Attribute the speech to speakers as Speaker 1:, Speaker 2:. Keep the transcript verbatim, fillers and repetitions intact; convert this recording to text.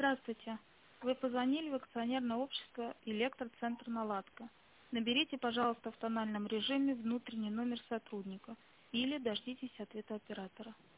Speaker 1: Здравствуйте. Вы позвонили в акционерное общество «Электроцентр Наладка». Наберите, пожалуйста, в тональном режиме внутренний номер сотрудника или дождитесь ответа оператора.